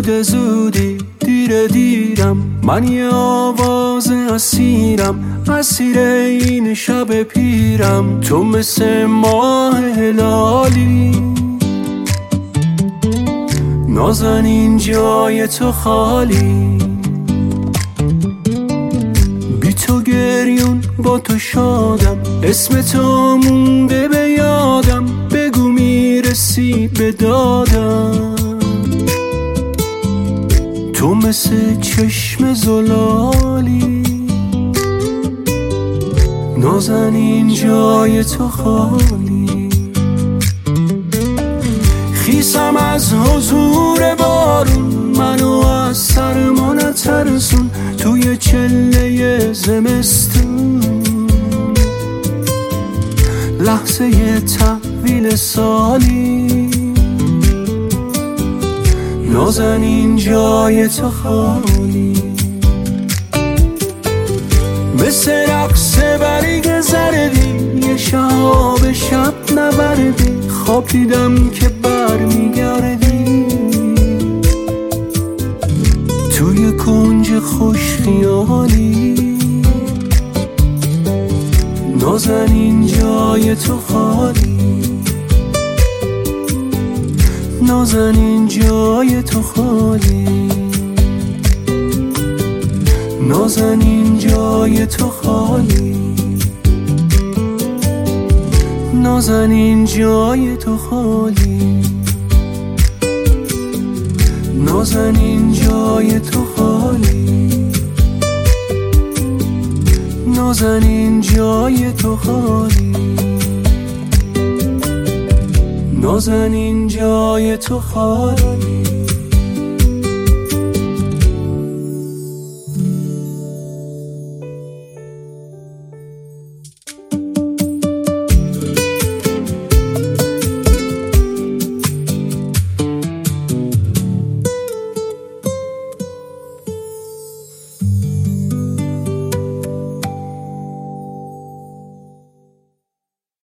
زودی دیر دیرم، من یه آواز اسیرم، اسیر این شب پیرم. تو مثل ماه هلالی، نازنین جای تو خالی. بی تو گریون با تو شادم، اسم تو مونده به یادم، بگو میرسی به دادم. تو مثل چشم زلالی، نازنین جای تو خالی. خیسم از حضور بارون، منو از سرما نترسون، توی چله زمستون لحظه تحویل سالی. نازنین جای تو خالی. مثل رقص برگ زردی، یه شهاب شب نوردی، خواب دیدم که بر میگردی توی کنج خوش خیالی. نازنین جای تو خالی. نازنین جای تو خالی. نازنین جای تو خالی. نازنین جای تو خالی. نازنین جای تو خالی. نازنین جای تو خالی. نازنین جای تو خالی.